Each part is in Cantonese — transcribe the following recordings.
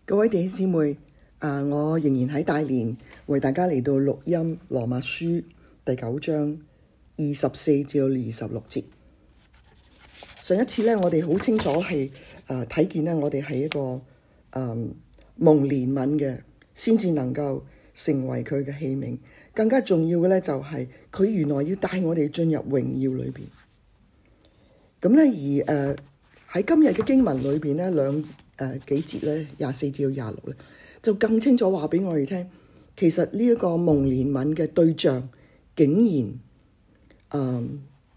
各位弟兄姊妹，我仍然喺大連為大家嚟到錄音羅馬書第9章24至26節。上一次呢，我哋好清楚係睇見呢，我哋係一個蒙憐憫嘅，先至能夠成為佢嘅器皿。更加重要嘅呢，就係佢原來要帶我哋進入榮耀裏邊。咁呢，而喺今日嘅經文裏邊呢，幾節咧24至26咧，就更清楚話俾我哋聽，其實呢一個蒙憐憫嘅對象，竟然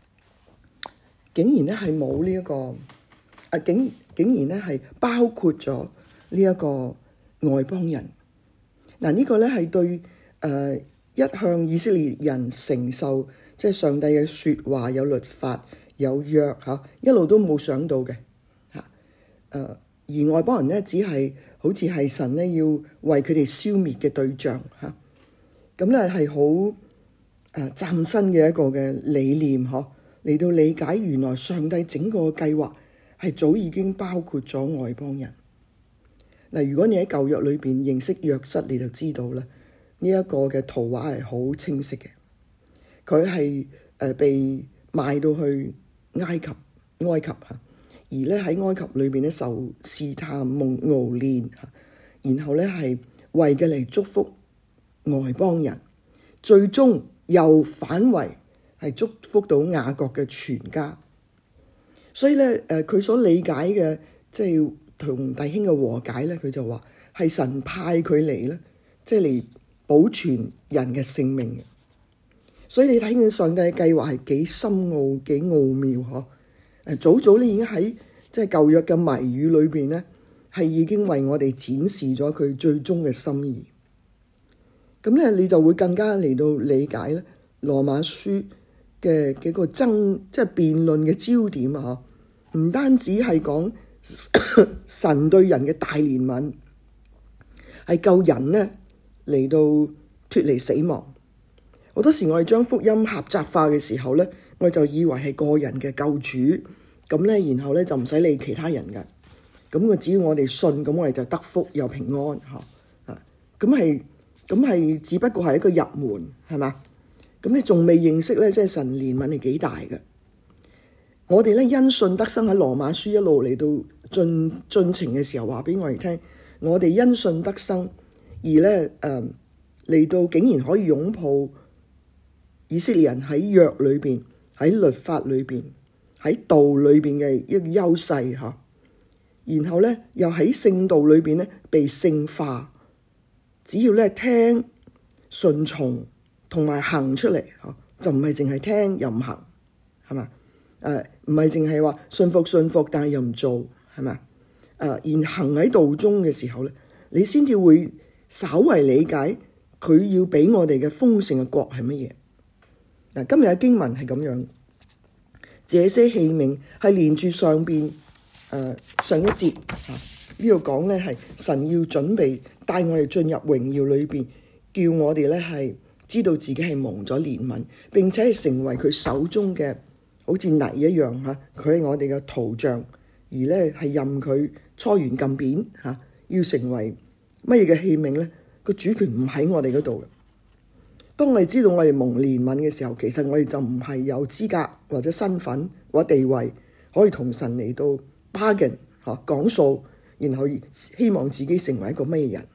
咧係冇呢一個竟然咧係包括咗呢一個外邦人。嗱，呢個咧係對一向以色列人承受即係上帝嘅説話，有律法有約嚇，一路都冇想到嘅嚇。而外邦人呢，只係好似係神呢要為佢哋消滅嘅對象嚇。咁咧係好嶄新嘅一個嘅理念嗬，嚟到理解原來上帝整個計劃係早已經包括咗外邦人。嗱，如果你喺舊約裏邊認識約瑟，你就知道啦，呢一個嘅圖畫係好清晰嘅。佢係被賣到去埃及嚇。而咧喺埃及裏邊咧受試探、蒙熬煉，然後咧係為嘅嚟祝福外邦人，最終又反為係祝福到雅各嘅全家。所以咧佢所理解嘅即係同弟兄嘅和解咧，佢就話係神派佢嚟咧，即係嚟保存人嘅性命嘅。所以你睇見上帝嘅計劃係幾深奧、幾奧妙嗬。早咧已經喺即係舊約嘅謎語裏邊咧，係已經為我哋展示咗佢最終嘅心意。咁咧，你就會更加嚟到理解咧羅馬書嘅幾個即係辯論嘅焦點啊！唔單止係講神對人嘅大憐憫，係救人呢嚟到脫離死亡。好多時我哋將福音狹窄化嘅時候咧，我就以為係個人嘅救主。咁咧，然後咧就唔使理其他人嘅。咁只要我哋信，咁我哋就得福又平安嚇。咁係只不過係一個入門，係嘛？咁你仲未認識咧，即係神憐憫係幾大嘅。我哋咧因信得生，喺羅馬書一路嚟到進程嘅時候，話俾我哋聽，我哋因信得生，而咧嚟到竟然可以擁抱以色列人喺約裏邊、喺律法裏邊、喺道裏邊嘅一個優勢嚇，然後咧又喺聖道裏邊咧被聖化，只要咧聽、順從同埋行出嚟嚇，就唔係淨係聽又唔行，係嘛？唔係淨係話信服，但係又唔做，係嘛？然行喺道中嘅時候咧，你先至會稍為理解佢要俾我哋嘅豐盛嘅國係乜嘢。嗱，今日嘅經文係咁樣。這些器皿係連住上邊上一節呢度講咧，係神要準備帶我哋進入榮耀裏邊，叫我哋咧係知道自己係蒙咗憐憫，並且係成為佢手中嘅好似泥一樣嚇，佢係我哋嘅圖像，而咧係任佢搓圓撳扁嚇，要成為乜嘢嘅器皿咧？個主權唔喺我哋嗰度嘅。當我哋知道我哋蒙憐憫嘅時候，其實我哋就唔係有資格或者身份或者地位可以同神嚟到 bargain 講數，然後希望自己成為一個咩人。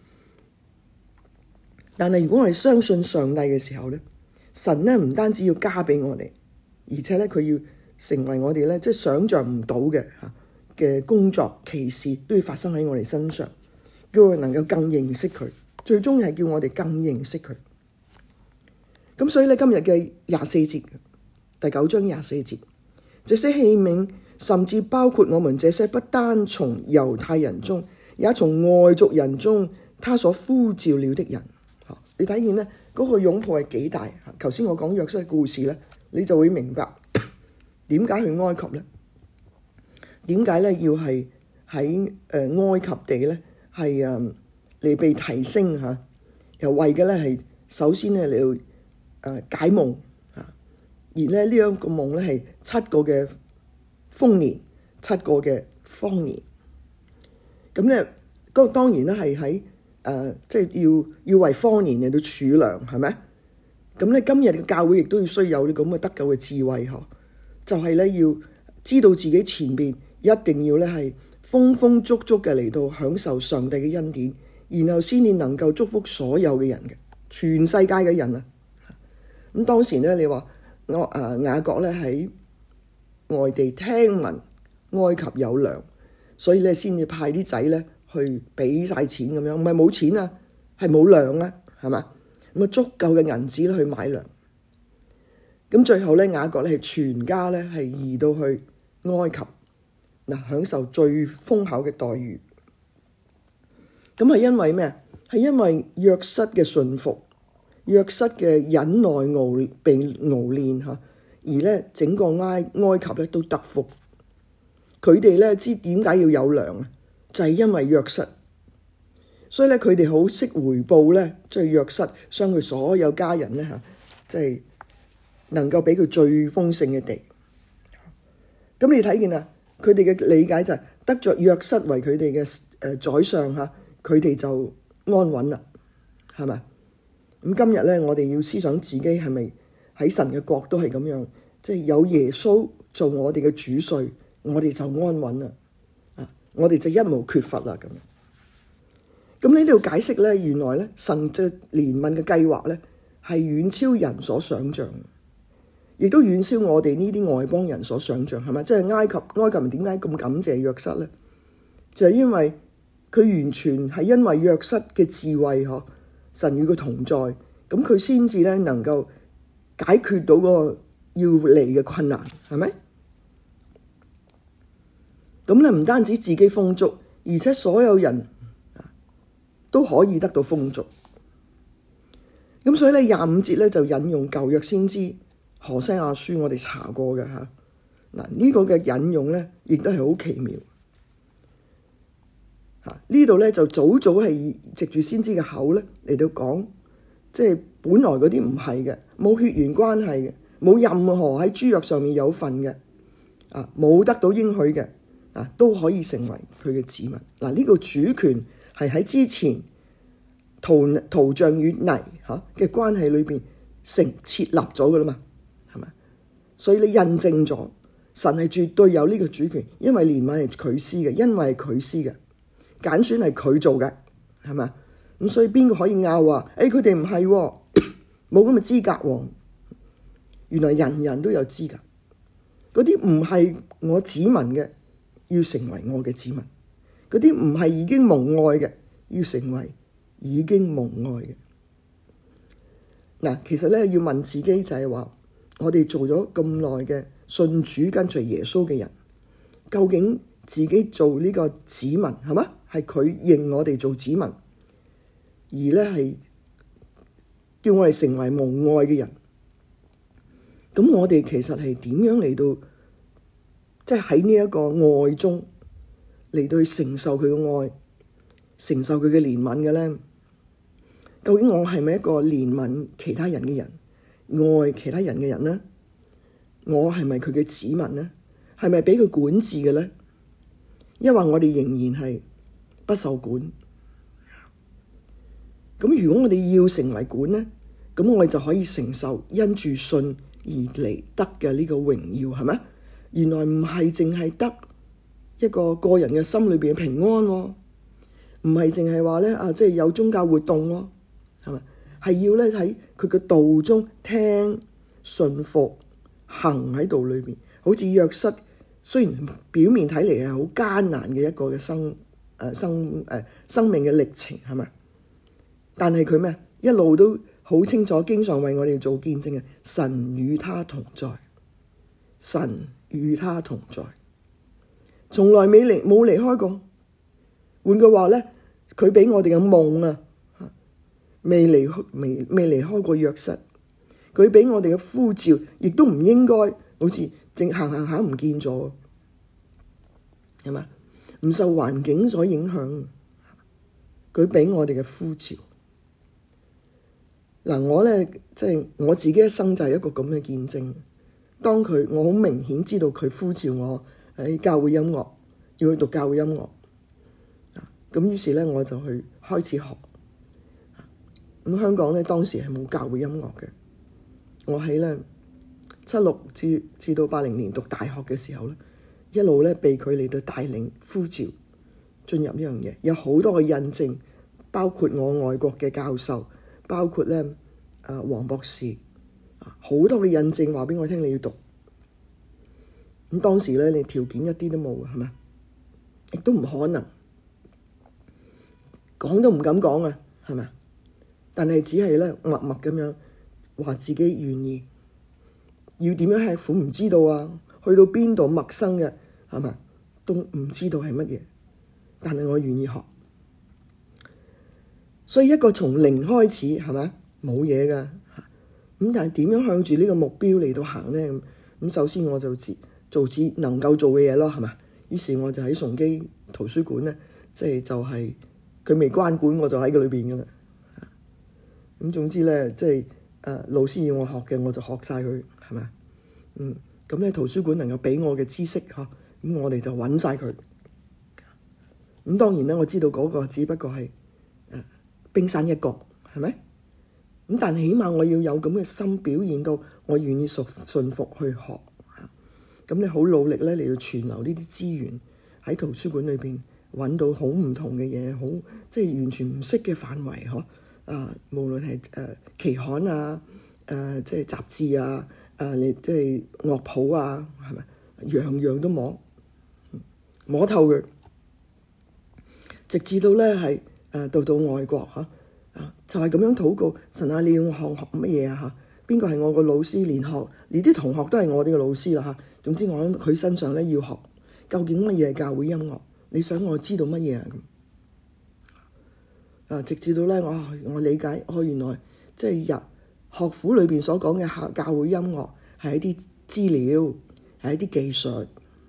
但係如果我哋相信上帝嘅時候咧，神咧唔單止要加俾我哋，而且咧佢要成為我哋咧即係想像唔到嘅工作奇事都要發生喺我哋身上，叫我哋能夠更認識佢，最終係叫我哋更認識佢。咁所以咧，今日嘅24節，第9章24節，這些器皿甚至包括我們這些不單從猶太人中，也從外族人中，他所呼召了的人。你睇見呢嗰個擁抱係幾大？頭先我講約瑟嘅故事咧，你就會明白點解去埃及咧？點解咧要係喺埃及地咧係嚟被提升嚇？又為嘅咧係首先咧嚟到解夢而咧呢一個夢咧係7個嘅豐年，7個嘅荒年。咁咧咁當然啦，係喺即係要為荒年嚟到儲糧，係咪？咁咧今日嘅教會亦都要需要有咁嘅得救嘅智慧嗬，就係咧要知道自己前邊一定要咧係豐豐足足嘅嚟到享受上帝嘅恩典，然後先至能夠祝福所有嘅人嘅，全世界嘅人啊。咁當時咧，你話雅各咧喺外地聽聞埃及有糧，所以咧先至派啲仔咧去俾晒錢咁樣，唔係冇錢啊，係冇糧啊，係嘛？咁啊足夠嘅銀紙去買糧。咁最後咧，雅各咧係全家咧係移到去埃及嗱，享受最豐厚嘅待遇。咁係因為咩？係因為約瑟嘅順服，約瑟嘅忍耐被熬練嚇，而咧整個埃及咧都得福。佢哋咧知點解要有糧啊？就係因為約瑟，所以咧佢哋好識回報咧，即係約瑟將佢所有家人咧嚇，即係能夠俾佢最豐盛嘅地。咁你睇見啊？佢哋嘅理解就係得着約瑟為佢哋嘅宰相嚇，佢哋就安穩啦，係咪？咁今日咧，我哋要思想自己係咪喺神嘅國都係咁樣，即係有耶穌做我哋嘅主帥，我哋就安穩啦，我哋就一無缺乏啦咁樣。咁呢度解釋咧，原來咧神嘅憐憫嘅計劃咧係遠超人所想象，亦都遠超我哋呢啲外邦人所想象，係咪？即係埃及人點解咁感謝約瑟咧？就係因為佢完全係因為約瑟嘅智慧嗬，神與佢同在，咁佢先至咧能夠解決到個要嚟嘅困難，係咪？咁咧唔單止自己豐足，而且所有人都可以得到豐足。咁所以咧25節咧就引用舊約先知何西阿書，我哋查過嘅嚇。嗱呢個嘅引用咧，亦都係好奇妙。呢度咧就早係藉住先知嘅口咧嚟到講，即係本來嗰啲唔係嘅，冇血緣關係嘅，冇任何喺諸約上面有份嘅，冇得到應許嘅，都可以成為佢嘅子民。嗱呢個主權係喺之前陶匠與泥嘅關係裏邊設立咗㗎啦嘛，係咪？所以你印證咗神係絕對有呢個主權，因為憐憫係佢施嘅，因為係佢施嘅。揀選係佢做嘅，係咪？咁所以邊個可以拗話？佢哋唔係冇咁嘅資格喎。原來人人都有資格，嗰啲唔係我子民嘅，要成為我嘅子民；嗰啲唔係已經蒙愛嘅，要成為已經蒙愛嘅。嗱，其實咧要問自己就係話，我哋做咗咁耐嘅信主跟隨耶穌嘅人，究竟自己做呢個子民係嘛？係佢認我哋做子民，而咧係叫我哋成為蒙愛嘅人。咁我哋其實係點樣嚟到，即係喺呢一個愛中嚟到去承受佢嘅愛，承受佢嘅憐憫嘅咧？究竟我係咪一個憐憫其他人嘅人，愛其他人嘅人呢？我係咪佢嘅子民呢？係咪俾佢管治嘅咧？抑或我哋仍然係不受管？咁如果我哋要成為管呢，咁我哋就可以承受因住信而嚟得嘅呢個榮耀，係咪？原來唔係淨係得一個個人嘅心裏邊嘅平安喎，唔係淨係話咧即係有宗教活動喎，係咪？係要咧喺佢嘅道中聽信服行喺道裏邊，好似約瑟。雖然表面睇嚟係好艱難嘅一個嘅生命嘅歷程，係咪？但係佢咩？一路都好清楚，經常為我哋做見證嘅，神與他同在，神與他同在，從來冇離開過。換句話咧，佢俾我哋嘅夢啊，未離開過約瑟。佢俾我哋嘅呼召，亦都唔應該好似正行唔見咗，係嘛？唔受環境所影響，佢俾我哋嘅呼召。嗱，我咧即係我自己一生就係一個咁嘅見證。當我好明顯知道佢呼召我喺教會音樂，要去讀教會音樂， 咁於是咧我就去開始學。咁香港咧當時係冇教會音樂嘅。我喺咧76至到80年讀大學嘅時候咧，一路咧被佢嚟到帶領呼召進入呢樣嘢，有好多嘅印證，包括我外國嘅教授，包括咧黃博士，好多嘅印證話俾我聽你要讀。咁當時咧你條件一啲都冇，係咪？亦都唔可能講都唔敢講啊，係咪？但係只係咧默默咁樣話自己願意，要點樣吃苦唔知道啊，去到邊度陌生嘅，係咪？都唔知道係乜嘢，但係我願意學。所以一個從零開始，係咪？冇嘢㗎。咁但係點樣向住呢個目標嚟到行咧？咁首先我就做自能夠做嘅嘢咯，係咪？於是我就喺崇基圖書館咧，就係佢未關館，我就喺佢裏邊㗎啦。咁總之咧，老師要我學嘅，我就學晒佢，係咪？咁咧圖書館能夠俾我嘅知識，咁我哋就揾晒佢。咁當然咧，我知道嗰個只不過係冰山一角，係咪？咁但係起碼我要有咁嘅心，表現到我願意順服去學。咁你好努力咧嚟到存留呢啲資源喺圖書館裏邊，揾到好唔同嘅嘢，好完全唔識嘅範圍，無論係期刊啊，雜誌啊，你樂譜啊，係咪？樣樣都摸透佢，直至到咧係到外國就係咁樣禱告神啊！你要我學乜嘢啊？邊個係我個老師？連啲同學都係我哋嘅老師啦。總之我喺佢身上咧要學，究竟乜嘢係教會音樂？你想我知道乜嘢啊？直至到咧我理解，原來學府裏邊所講嘅教會音樂係一啲資料，係一啲技術。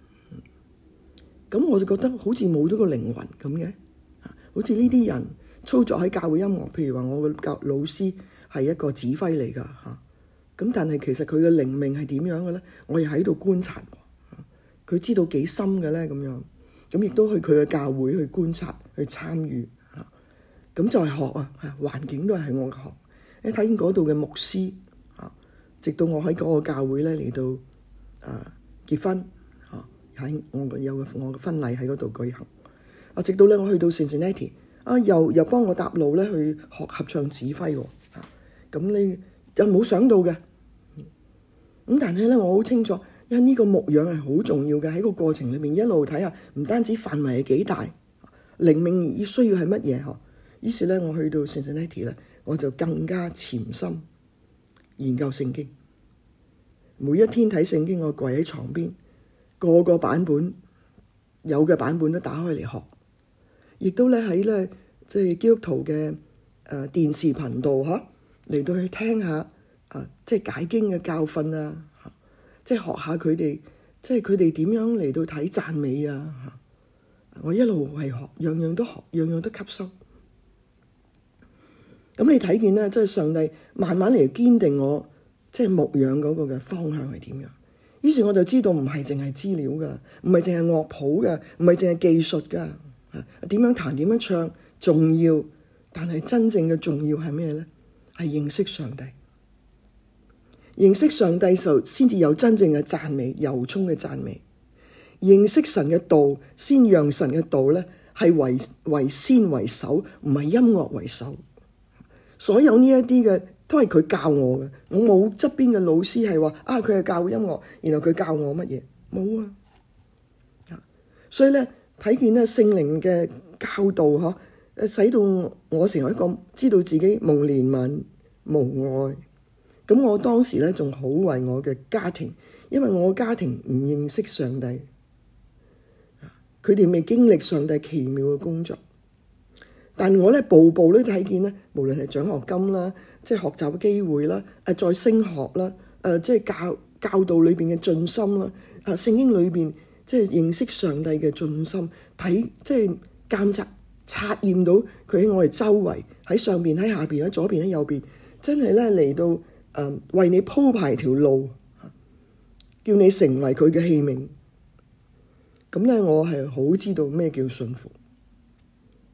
咁我就覺得好似冇咗個靈魂咁嘅，好似呢啲人操作喺教會音樂，譬如話我嘅老師係一個指揮嚟㗎。咁但係其實佢嘅靈命係點樣嘅咧？我又喺度觀察，佢知道幾深嘅咧咁樣，咁亦都去佢嘅教會去觀察、去參與，咁就係學環境都係我嘅學。你睇見嗰度嘅牧師，直到我喺嗰個教會咧嚟到結婚，喺我嘅婚禮喺嗰度舉行。直到咧我去到 Cincinnati，又幫我搭路咧去學合唱指揮喎。咁你就冇想到嘅。咁但係咧，我好清楚，因為呢個牧養係好重要嘅，喺個過程裏面一路睇下，唔單止範圍係幾大，靈命需要係乜嘢。於是咧，我去到 Cincinnati 咧，我就更加潛心研究聖經。每一天睇聖經，我跪喺床邊，個個版本有嘅版本都打開嚟學，亦都咧喺咧基督徒嘅電視頻道嚟到去聽下解經嘅教訓啊，學下佢哋佢哋點樣嚟到睇讚美啊。我一路係學，樣樣都學，樣樣都吸收。咁你睇見咧，上帝慢慢嚟堅定我牧養嗰個嘅方向係點樣。於是我就知道唔係淨係資料㗎，唔係淨係樂譜㗎，唔係淨係技術㗎。點樣彈點樣唱重要，但係真正嘅重要係咩咧？係認識上帝。認識上帝就先至有真正嘅讚美，由衷嘅讚美。認識神嘅道，先讓神嘅道咧係為先為首，唔係音樂為首。所有呢一啲嘅都係佢教我嘅，我冇側邊嘅老師係話佢係教音樂，然後佢教我乜嘢，冇啊。所以咧睇見咧聖靈嘅教導使到我成為一個知道自己蒙憐憫、蒙愛。咁我當時咧仲好為我嘅家庭，因為我家庭唔認識上帝，佢哋未經歷上帝奇妙嘅工作。但我咧步步都睇見咧，無論係獎學金啦，學習嘅機會啦，再升學啦，教導裏邊嘅進心啦，聖經裏邊認識上帝嘅進心，睇監察驗到佢喺我哋周圍，喺上邊、喺下邊、喺左邊、喺右邊，真係咧嚟到為你鋪排條路，叫你成為佢嘅器皿。咁咧我係好知道咩叫順服。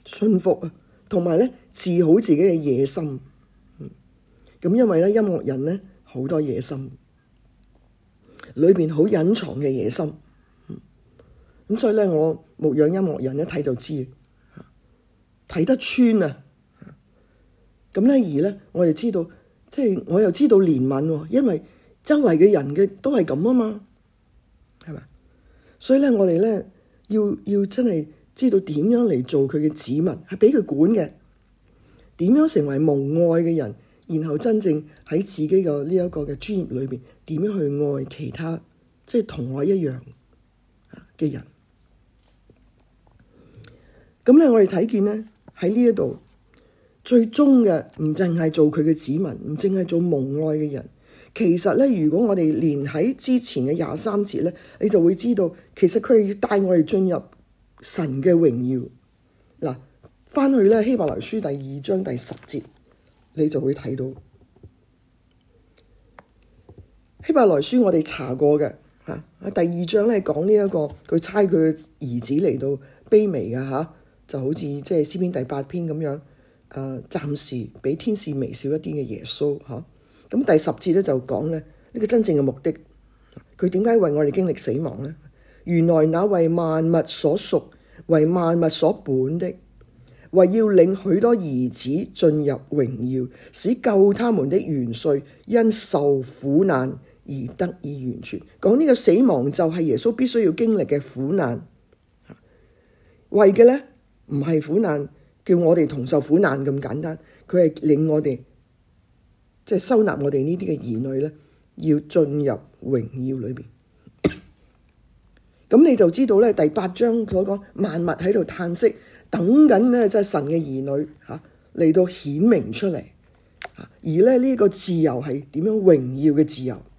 順服啊，同埋咧治好自己嘅野心。咁因為咧音樂人咧好多野心，裏邊好隱藏嘅野心。咁所以咧我牧養音樂人一睇就知，睇得穿啊。咁咧而咧我哋知道，即係我又知道憐憫喎，因為周圍嘅人嘅都係咁啊嘛，係咪？所以咧我哋咧要真係知道點樣嚟做佢嘅子民，係俾佢管嘅。點樣成為蒙愛嘅人，然後真正喺自己嘅呢一個嘅專業裏邊，點樣去愛其他即係同我一樣嘅人。咁咧我哋睇見咧喺呢一度最終嘅唔淨係做佢嘅子民，唔淨係做蒙愛嘅人。其實咧，如果我哋連喺之前嘅23節咧，你就會知道，其實佢係要帶我哋進入神嘅榮耀。嗱，翻去咧希伯來書第2章第10節，你就會睇到希伯來書我哋查過嘅嚇。第2章咧講呢一個佢差佢嘅兒子嚟到卑微嘅嚇，就好似即係詩篇第8篇咁樣，暫時比天使微小一啲嘅耶穌嚇。咁第10節咧就講咧呢個真正嘅目的，佢點解為我哋經歷死亡呢？原來那為萬物所屬、為萬物所本的，為要領許多兒子進入榮耀，使救他們的元帥因受苦難而得以完全。講呢個死亡就係耶穌必須要經歷嘅苦難，為嘅呢唔係苦難叫我哋同受苦難咁簡單，佢係領我哋即係收納我哋呢啲嘅兒女咧，要進入榮耀裏邊。咁你就知道咧，第8章所講萬物喺度嘆息，等緊咧即係神嘅兒女嚟到顯明出嚟。而咧呢個自由係點樣榮耀嘅自由，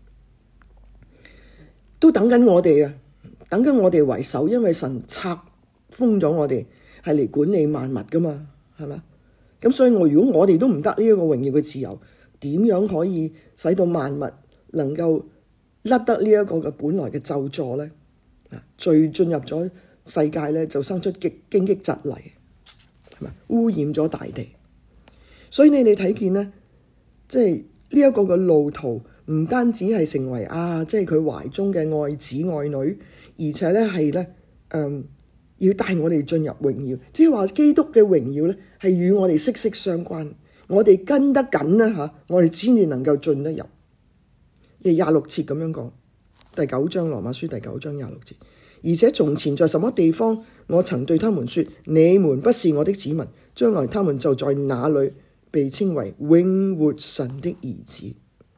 都等緊我哋啊！等緊我哋為首，因為神冊封咗我哋係嚟管理萬物噶嘛，係嘛？咁所以如果我哋都唔得呢一個榮耀嘅自由，點樣可以使到萬物能夠甩得呢一個嘅本來嘅咒詛咧？罪進入咗世界咧，就生出荊棘蒺藜，係咪污染咗大地？所以你哋睇見咧，即係呢一個嘅路途，唔單止係成為即係佢懷中嘅愛子愛女，而且咧係咧要帶我哋進入榮耀，即係話基督嘅榮耀咧係與我哋息息相關。我哋跟得緊啦我哋先至能夠進得入。26節咁樣講。第9章羅馬書第9章26節，而且從前在什麼地方，我曾對他們說：你們不是我的子民，將來他們就在那裏被稱為永活神的兒子。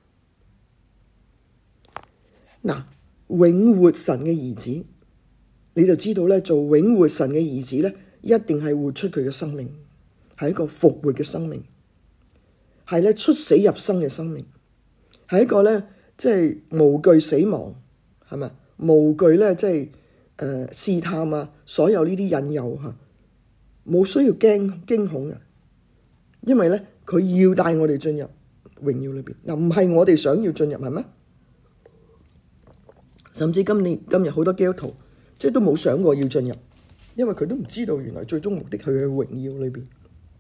嗱，永活神嘅兒子，你就知道咧，做永活神嘅兒子咧，一定係活出佢嘅生命，係一個復活嘅生命，係咧出死入生嘅生命，係一個咧即係無懼死亡。係咪無懼咧？即係試探啊，所有呢啲引誘冇需要驚恐嘅，因為咧佢要帶我哋進入榮耀裏邊。嗱，唔係我哋想要進入係咩？甚至今日好多基督徒即係都冇想過要進入，因為佢都唔知道原來最終目的係去榮耀裏邊。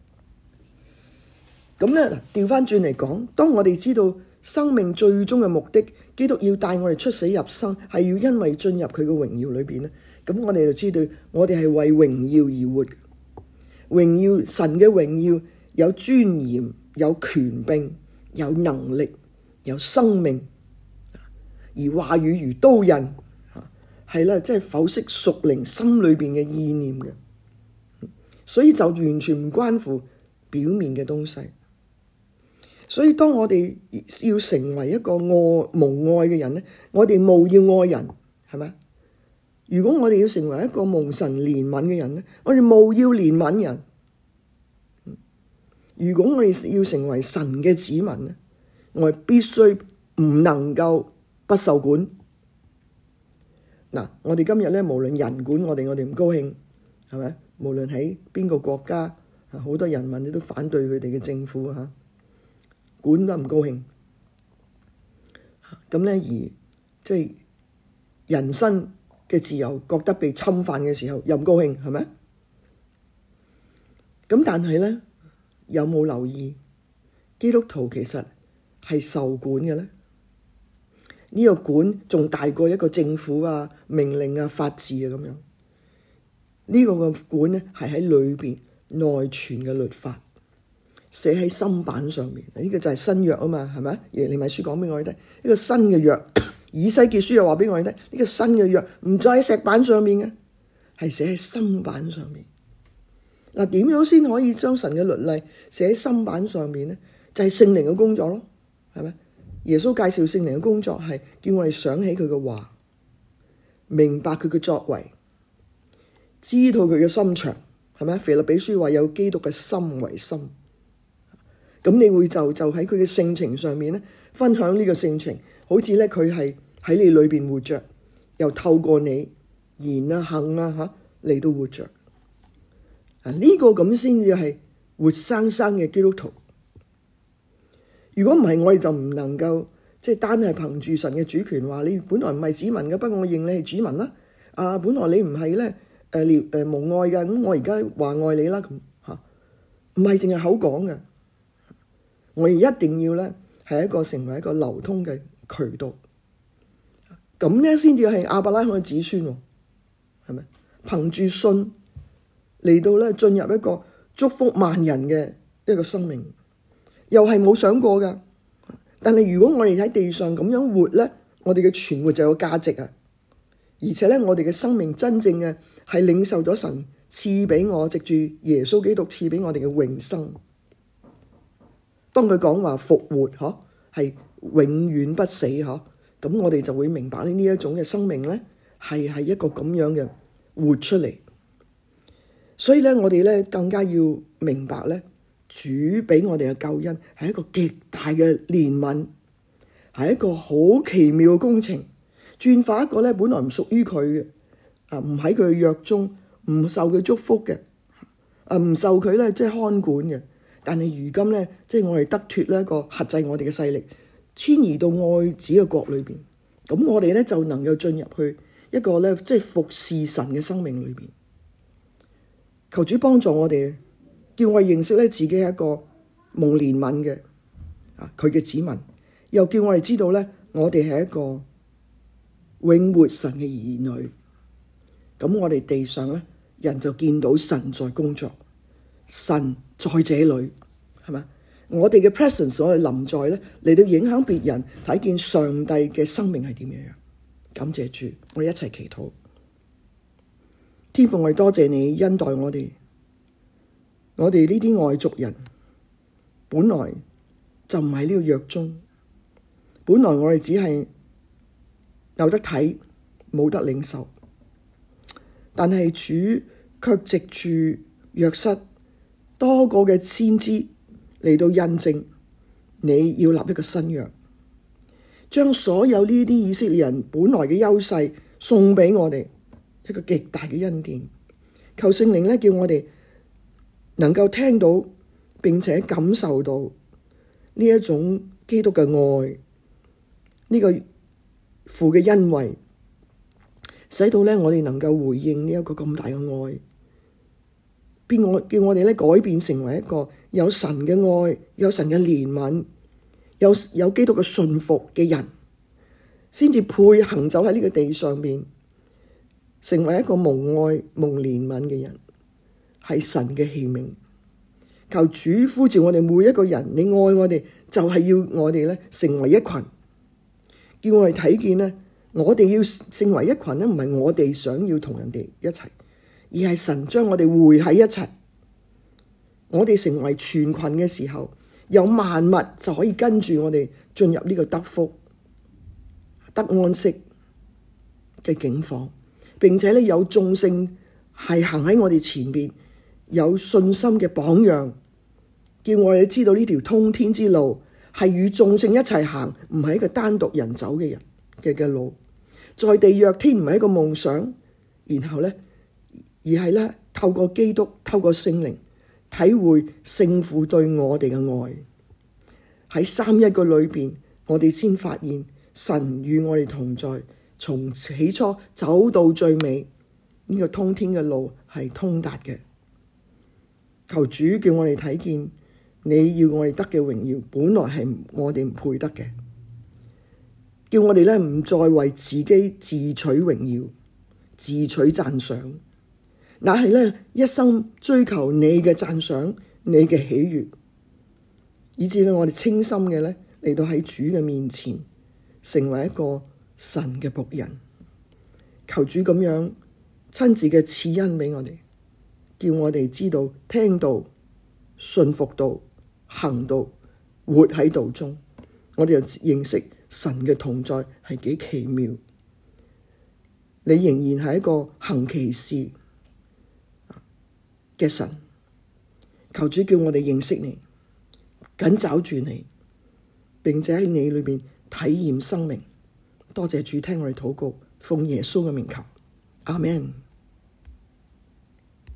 咁咧調翻轉嚟講，當我哋知道生命最終嘅目的，基督要帶我哋出死入生，係要因為進入佢嘅榮耀裏邊咧。咁我哋就知道，我哋係為榮耀而活。榮耀神嘅榮耀有尊嚴、有權柄、有能力、有生命，而話語如刀刃，係啦，即係剖析屬靈心裏邊嘅意念嘅。所以就完全唔關乎表面嘅東西。所以當我哋要成為一個蒙愛嘅人咧，我哋務要愛人，係咪？如果我哋要成為一個蒙神憐憫嘅人咧，我哋務要憐憫人。如果我哋要成為神嘅子民咧，我哋必須唔能夠不受管。嗱，我哋今日咧，無論人管我哋唔高興，係咪？無論喺邊個國家，好多人民都反對佢哋嘅政府管得唔高興，咁咧而即係人身嘅自由覺得被侵犯嘅時候又唔高興，係咪？ 咁但係咧，有冇留意基督徒其實係受管嘅咧？呢個管仲大過一個政府啊、命令啊、法治啊咁樣。呢個嘅管咧係喺裏邊內存嘅律法，寫喺心版上面。呢個就係新約啊嘛，係咪？耶利米書講俾我哋聽，呢個新嘅約。以西結書又話俾我哋聽，呢個新嘅約唔再喺石板上面嘅，係寫喺心版上面。嗱，點樣先可以將神嘅律例寫喺心版上面咧？就係聖靈嘅工作咯，係咪？耶穌介紹聖靈嘅工作係叫我哋想起佢嘅話，明白佢嘅作為，知道佢嘅心腸，係咪？腓立比書話有基督嘅心為心，咁你會就喺佢嘅性情上面咧，分享呢個性情，好似咧佢係喺你裏邊活着，又透過你言啊行啊嚟到活着。呢個咁先至係活生生嘅基督徒。如果唔係，我哋就唔能夠單係憑住神嘅主權話你本來唔係子民嘅，不過我認你係子民啦。本來你唔係咧蒙愛嘅，咁我而家話愛你啦咁嚇，唔係淨係口講嘅。我哋一定要咧係成為一個流通嘅渠道，咁咧先至係亞伯拉罕嘅子孫喎，係咪？憑住信嚟到咧進入一個祝福萬人嘅一個生命。又係冇想過噶，但係如果我哋喺地上咁樣活咧，我哋嘅存活就有價值啊！而且咧，我哋嘅生命真正嘅係領受咗神賜俾我，藉住耶穌基督賜俾我哋嘅永生。當佢講話復活，係永遠不死，咁我哋就會明白呢一種嘅生命咧，係一個咁樣嘅活出嚟。所以咧，我哋咧更加要明白咧。主俾我哋嘅救恩係一個極大嘅憐憫，係一個好奇妙嘅工程，轉化一個咧本來唔屬於佢嘅，唔喺佢嘅約中，唔受佢祝福嘅，唔受佢咧看管嘅，但係如今咧我哋得脫呢一個轄制我哋嘅勢力，遷移到愛子嘅國裏邊，咁我哋咧就能夠進入去一個咧服侍神嘅生命裏邊。求主幫助我哋。叫我認識咧自己係一個蒙憐憫嘅佢嘅子民，又叫我哋知道咧我哋係一個永活神嘅兒女。咁我哋地上咧人就見到神在工作，神在這裏，係咪？我哋嘅 presence， 我哋臨在咧嚟到影響別人睇見上帝嘅生命係點樣。感謝主，我哋一齊祈禱。天父，我哋多謝你恩待我哋。我哋呢啲外族人本來就唔喺呢個約中，本來我哋只係有得睇冇得領受，但係主卻藉住約瑟多個嘅先知嚟到印證你要立一個新約，將所有呢啲以色列人本來嘅優勢送俾我哋，一個極大嘅恩典。求聖靈咧叫我哋能夠聽到並且感受到呢一種基督嘅愛，呢個父嘅恩惠，使到咧我哋能夠回應呢一個咁大嘅愛，叫我哋咧改變成為一個有神嘅愛、有神嘅憐憫、有基督嘅信服嘅人，先至配行走喺呢個地上面，成為一個蒙愛、蒙憐憫嘅人。係神嘅器皿，求主呼召我哋每一個人，你愛我哋就係要我哋咧成為一群，叫我哋睇見咧，我哋要成為一群咧，唔係我哋想要同人哋一齊，而係神將我哋匯喺一齊。我哋成為全群嘅時候，有萬物就可以跟住我哋進入呢個得福、得安息嘅境況，並且咧有眾聖係行喺我哋前邊。有信心嘅榜樣，叫我哋知道呢條通天之路係與眾聖一齊行，唔係一個單獨人走嘅人嘅路。在地若天唔係一個夢想，然後咧，而係咧透過基督，透過聖靈，體會聖父對我哋嘅愛。喺三一個裏邊，我哋先發現神與我哋同在，從起初走到最尾，呢個通天嘅路係通達嘅。 求主叫我哋睇見你要我哋得嘅榮耀，本來係我哋唔配得嘅。叫我哋咧唔再為自己自取榮耀、自取讚賞，乃係咧一生追求你嘅讚賞、你嘅喜悅，以致咧我哋清心嘅咧嚟到喺主嘅面前，成為一個神嘅僕人。求主咁樣親自嘅賜恩俾我哋，叫我哋知道聽道、信服道、行道、活喺道中，我哋就認識神嘅同在係幾奇妙。你仍然係一個行奇事嘅神，求主叫我哋認識你，緊抓住你，並且喺你裏面體驗生命。多謝主聽我哋禱告，奉耶穌嘅名求，阿們。